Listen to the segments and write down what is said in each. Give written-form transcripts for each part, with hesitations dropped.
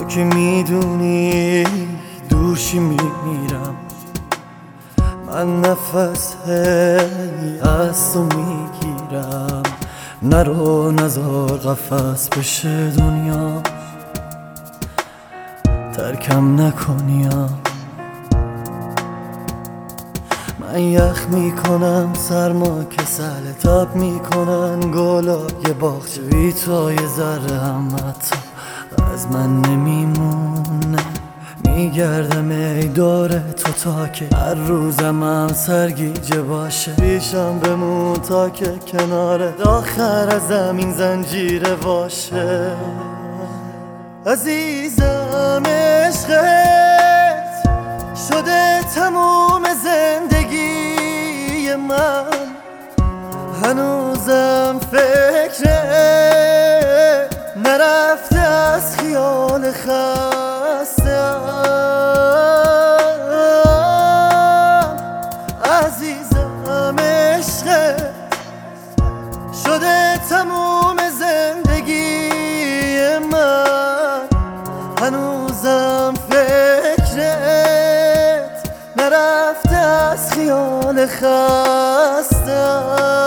که میدونی دوشی میمیرم، من نفس از تو میگیرم. نرو نزار قفس بشه دنیا، ترکم نکنیا. من یخ میکنم سرما که سهل تاب میکنن گلای باغچه بی تو یه ذره هم حتی از من نمیمونه. میگردم ای دور تو تا که هر روزم هم سرگیجه باشه. پیشم بمون تا که کنارت آخر زمین زنجیره باشه. عزیزم عشقت شده تموم زندگی من، هنوزم فکر نرفته از خیال خستم. عزیزم عشقت شده تموم زندگی من، هنوزم فکرت نرفته از خیال خستم.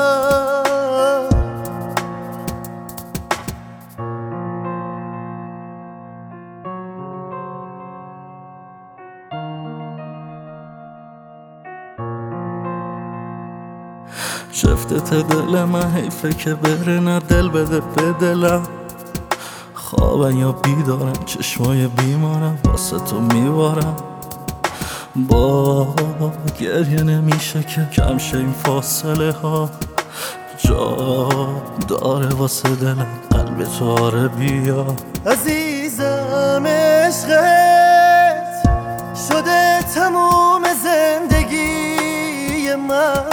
شفتت دل من حیفه که بره، نه دل بده به دلم. خوابن یا بیدارم چشمای بیمارم واسه تو میبارم. با گریه نمیشه که کم شه این فاصله ها، جا داره واسه دلم قلب تو آره بیا. عزیزم عشقت شده تموم زندگی من،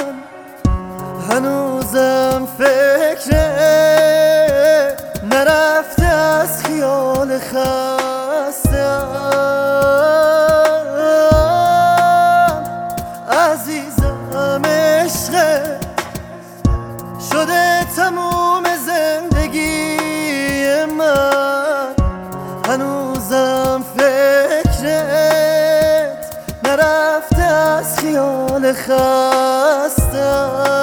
هنوزم فکر نرفته از خیال خستم. عزیزم عشقت شده تموم زندگی من، هنوزم فکرت نرفته از خیال خستم.